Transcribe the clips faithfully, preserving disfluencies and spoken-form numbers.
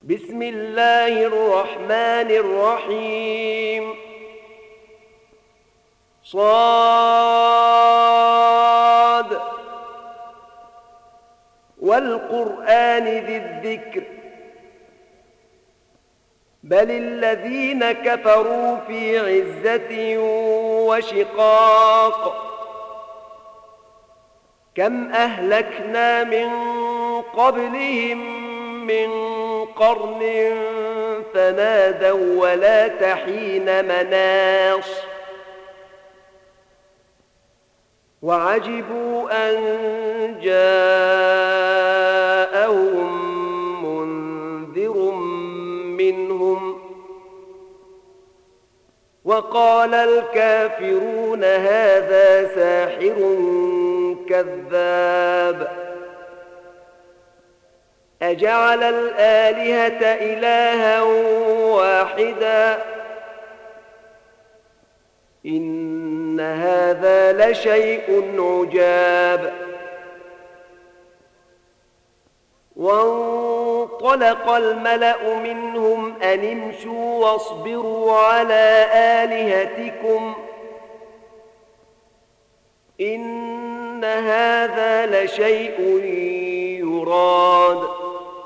بسم الله الرحمن الرحيم صاد والقرآن ذي الذكر بل الذين كفروا في عزة وشقاق كم أهلكنا من قبلهم من قرن فنادوا ولا تحين مناص وعجبوا أن جاءهم منذر منهم وقال الكافرون هذا ساحر كذاب أجعل الآلهة إلها واحدا إن هذا لشيء عجاب وانطلق الملأ منهم أن امشوا واصبروا على آلهتكم إن هذا لشيء يراد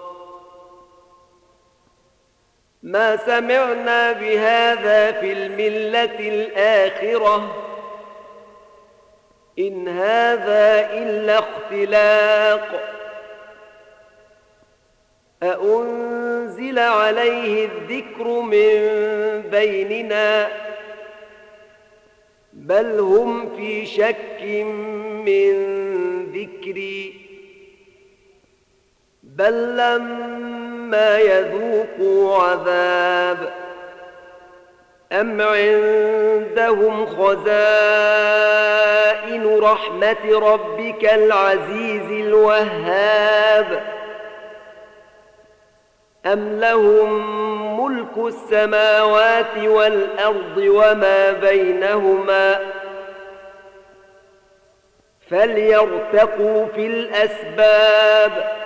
ما سمعنا بهذا في الملة الآخرة إن هذا إلا اختلاق أأنزل عليه الذكر من بيننا بل هم في شك من ذكري بل لما يذوقوا عذاب أم عندهم خزائن رحمة ربك العزيز الوهاب أم لهم ملك السماوات والأرض وما بينهما فليرتقوا في الأسباب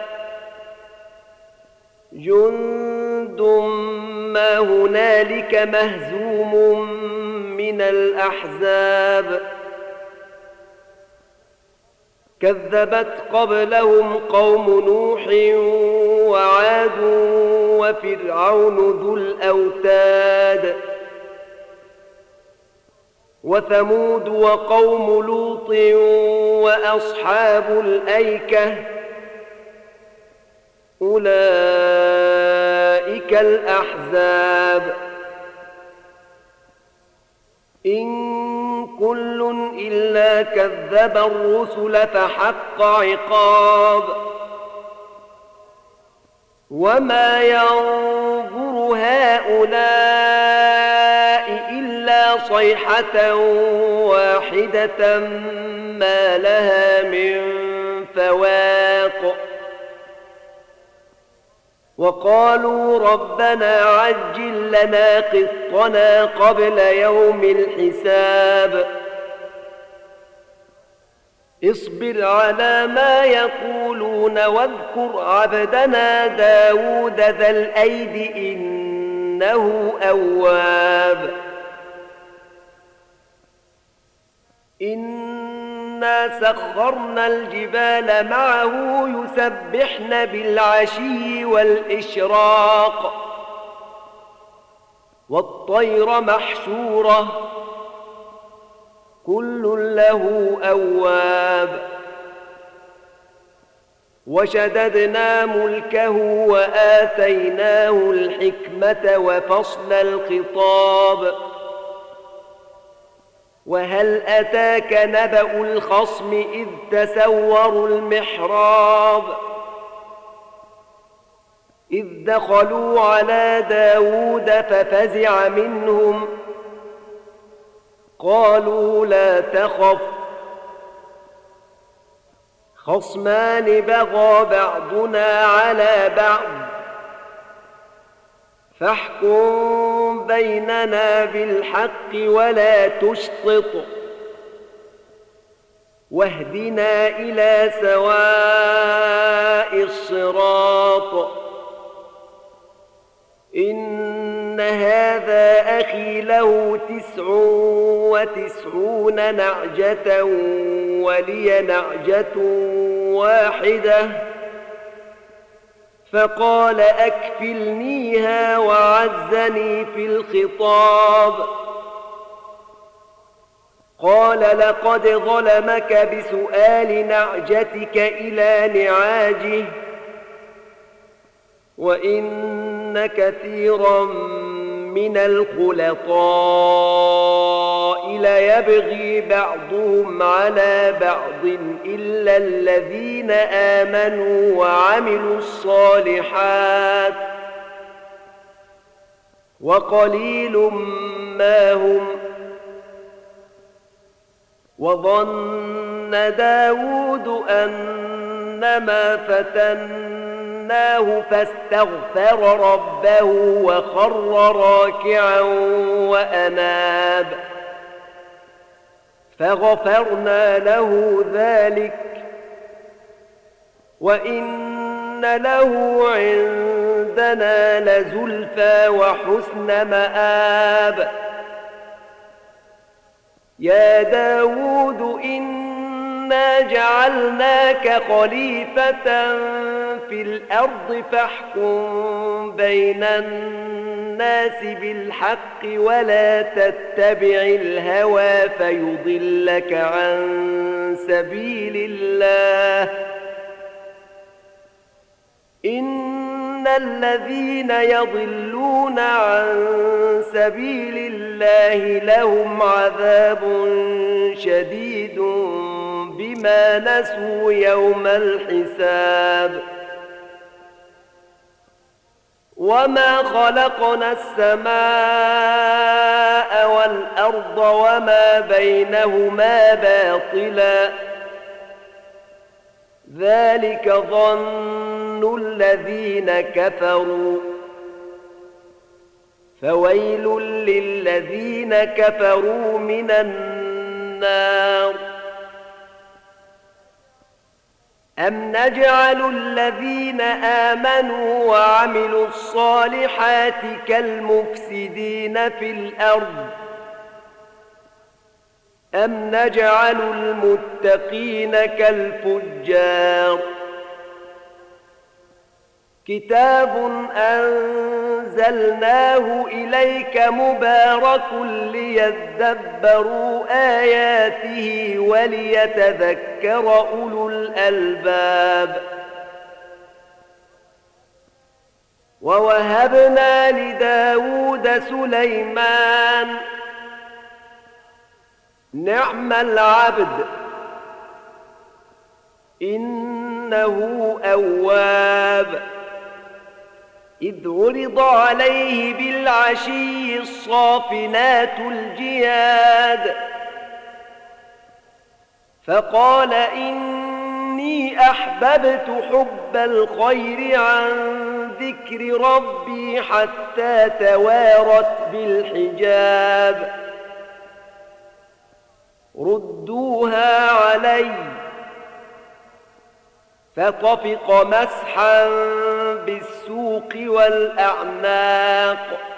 جند ما هنالك مهزوم من الأحزاب كذبت قبلهم قوم نوح وعاد وفرعون ذو الأوتاد وثمود وقوم لوط وأصحاب الأيكة أولئك الأحزاب إن كل إلا كذب الرسل فحق عقاب وما ينظر هؤلاء إلا صيحة واحدة ما لها من فواق وقالوا ربنا عجل لنا قسطنا قبل يوم الحساب اصبر على ما يقولون واذكر عبدنا داود ذا الأيد إنه أواب إنا سخرنا الجبال معه يسبحن بالعشي والإشراق والطير محشورة كل له أواب وشددنا ملكه وآتيناه الحكمة وفصل الخطاب وهل أتاك نبأ الخصم إذ تسوروا المحراب إذ دخلوا على داود ففزع منهم قالوا لا تخف خصمان بغى بعضنا على بعض فاحكم بيننا بالحق ولا تشطط واهدنا إلى سواء الصراط إن هذا أخي له تسع وتسعون نعجة ولي نعجة واحدة فقال أكفلنيها وعزني في الخطاب. قال لقد ظلمك بسؤال نعجتك إلى نعاجه وإن كثيرا من الخلطاء ليبغي بعضهم على بعض إلا الذين آمنوا وعملوا الصالحات وقليل ما هم. وظن داود أنما فتناه فاستغفر ربه وخر راكعا وأناب فغفرنا له ذلك وإن له عندنا لزلفى وحسن مآب. يا داود إنا جعلناك خليفة في الأرض فاحكم بين الناس بالحق ولا تتبع الهوى فيضلك عن سبيل الله. إن الذين يضلون عن سبيل الله لهم عذاب شديد بما نسوا يوم الحساب. وما خلقنا السماء والأرض وما بينهما باطلا ذلك ظن الذين كفروا فويل للذين كفروا من النار. أم نجعل الذين آمنوا وعملوا الصالحات كالمفسدين في الأرض أم نجعل المتقين كالفجار. كتاب أنزلناه إليك مبارك ليدبروا آياته وليتذكر أولو الألباب. ووهبنا لداود سليمان نعم العبد إنه أواب. إذ عرض عليه بالعشي الصافنات الجياد فقال إني أحببت حب الخير عن ذكر ربي حتى توارت بالحجاب. ردوها علي فطفق مسحا بالسوق والأعناق.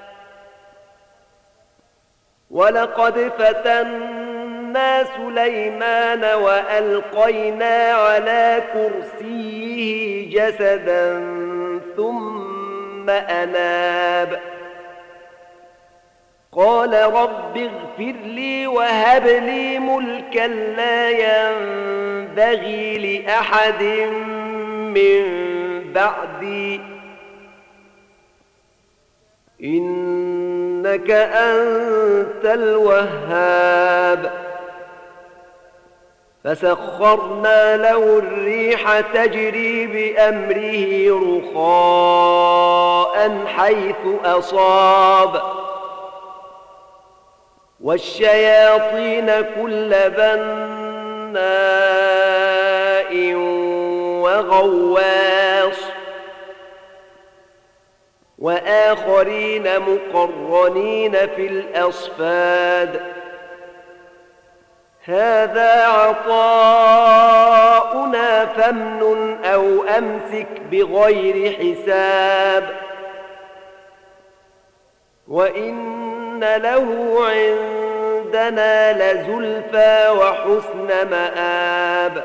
ولقد فتنا سليمان وألقينا على كرسيه جسدا ثم أناب قال رب اغفر لي وهب لي ملكا لا ينبغي لأحد من بعدي إنك أنت الوهاب. فسخرنا له الريح تجري بأمره رخاء حيث أصاب والشياطين كل بناء وغواص وآخرين مقرنين في الأصفاد. هذا عطاؤنا فامنن أو أمسك بغير حساب وإن له عندنا لزلفى وحسن مآب.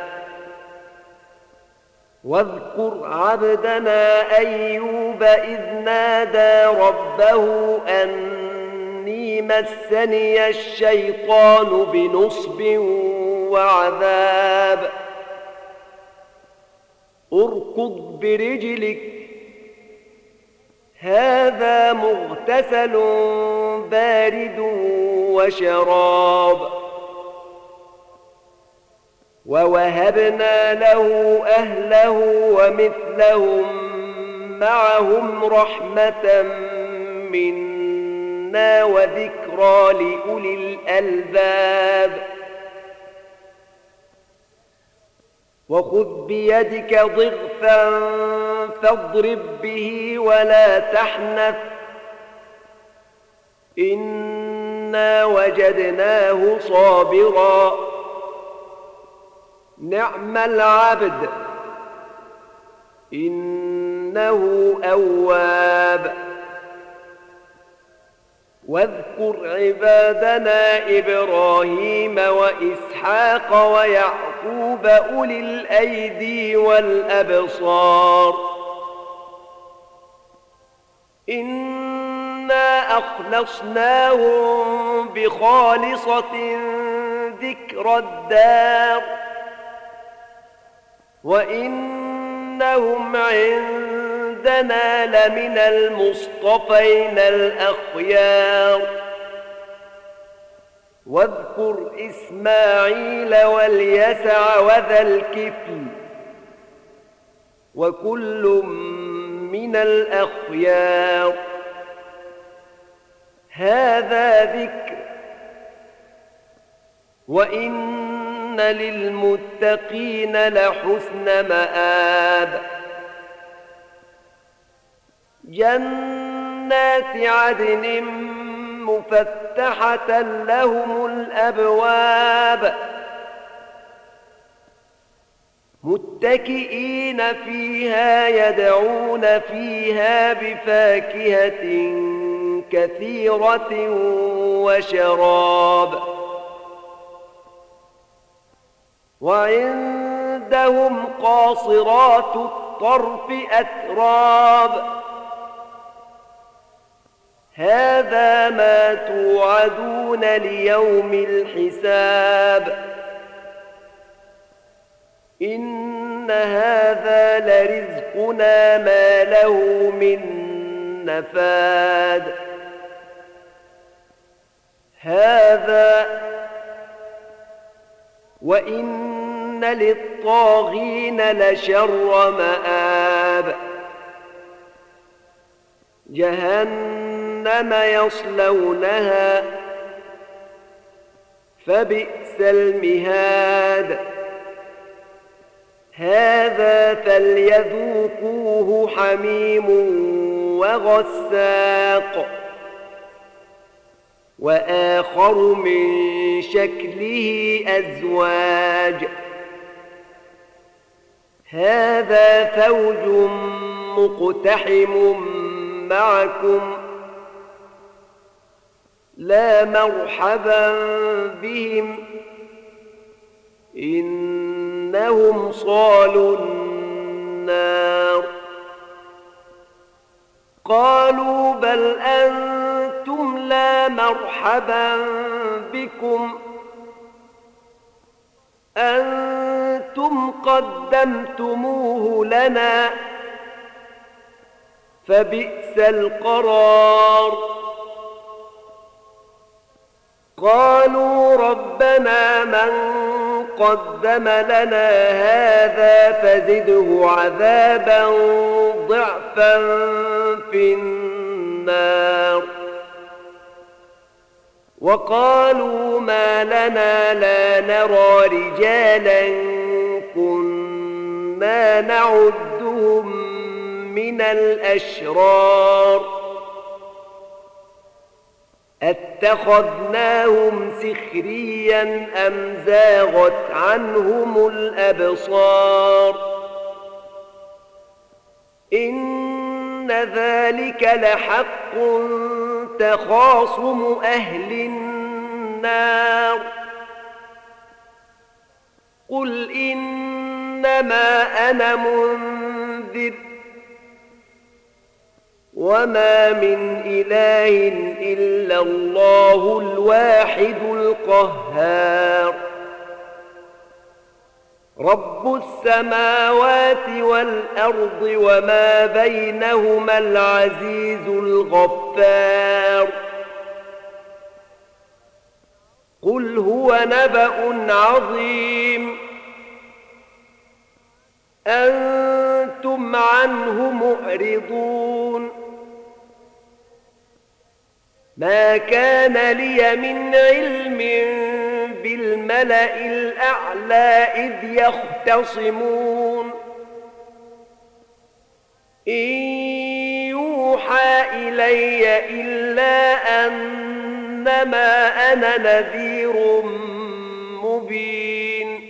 واذكر عبدنا أيوب إذ نادى ربه أني مسني الشيطان بنصب وعذاب. اركض برجلك هذا مغتسل بارد وشراب. ووهبنا له أهله ومثلهم معهم رحمة منا وذكرى لأولي الألباب. وخذ بيدك ضغثا فاضرب به ولا تحنث إنا وجدناه صابرا نعم العبد إنه أواب. واذكر عبادنا إبراهيم وإسحاق ويعقوب أولي الأيدي والأبصار إنا أخلصناهم بخالصة ذكر الدار وإنهم عندنا لمن المصطفين الأخيار. واذكر إسماعيل واليسع وذا الكفل وكل من الأخيار. هذا ذكر وإن للمتقين لحسن مآب. جنات عدن مفتحة لهم الأبواب متكئين فيها يدعون فيها بفاكهة كثيرة وشراب. وعندهم قاصرات الطرف أتراب. هذا ما توعدون ليوم الحساب إن هذا لرزقنا ما له من نفاد. هذا وإن للطاغين لشر مآب. جهنم يصلونها فبئس المهاد. هذا فليذوقوه حميم وغساق وآخر من شكله أزواج. هذا فوج مقتحم معكم لا مرحبا بهم إنهم صالوا النار. قالوا بل أنتم لا مرحبا بكم أنتم قدمتموه لنا فبئس القرار. قالوا ربنا من قدم لنا هذا فزده عذابا ضعفا في النار. وقالوا ما لنا لا نرى رجالا كنا نعدهم من الأشرار أتخذناهم سخريا أم زاغت عنهم الأبصار إن ذلك لحق تخاصم أهل النار قل إنما أنا منذر وما من إله إلا الله الواحد القهار رب السماوات والأرض وما بينهما العزيز الغفار قل هو نبأ عظيم أنتم عنه معرضون ما كان لي من علم بالملأ الأعلى إذ يختصمون إن يوحى إلي إلا أنما أنا نذير مبين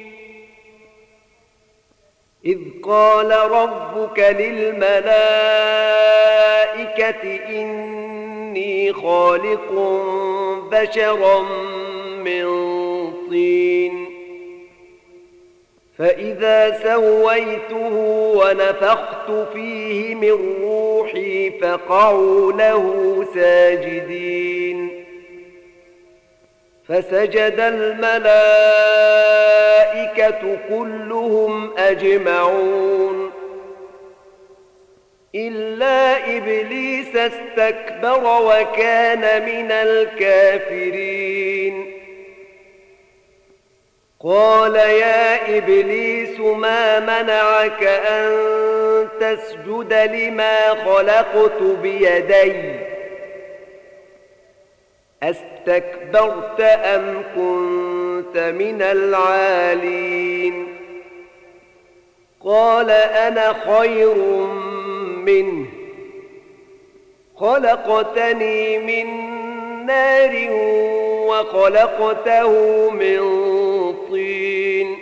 إذ قال ربك للملائكة إني خالق بشرا من طين فإذا سويته ونفخت فيه من روحي فقعوا له ساجدين فسجد الملائكة كلهم أجمعون إلا إبليس استكبر وكان من الكافرين قال يا إبليس ما منعك أن تسجد لما خلقت بيدي أستكبرت أم كنت من العالين قال أنا خير منه خلقتني من نار وخلقته من طين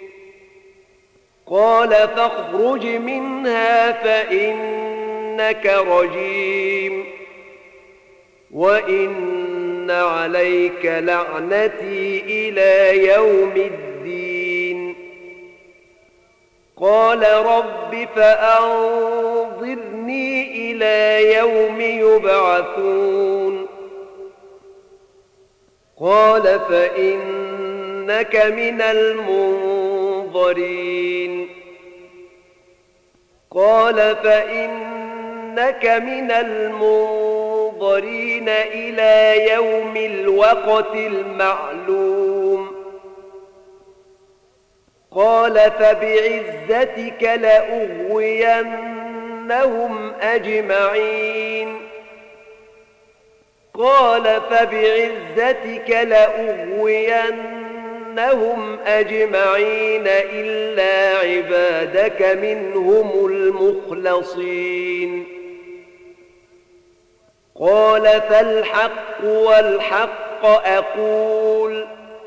قال فاخرج منها فإنك رجيم وإن عليك لعنتي إلى يوم الدين قال رب فأنظرني إلى يوم يبعثون قال فإنك من المنظرين قال فإنك من المنظرين إلى يوم الوقت المعلوم قال فبعزتك لأغوينهم أجمعين قال فبعزتك لأغوينهم أجمعين إلا عبادك منهم المخلصين قال فالحق والحق أقول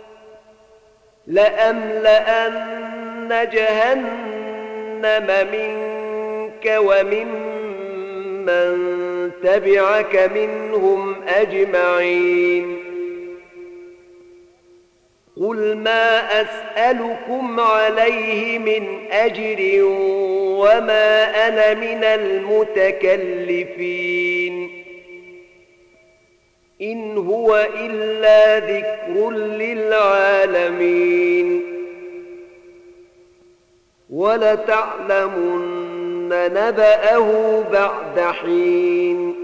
لأملأن جهنم منك وممن تبعك منهم أجمعين قل ما أسألكم عليه من أجر وما أنا من المتكلفين إن هو إلا ذكر للعالمين ولتعلمن نبأه بعد حين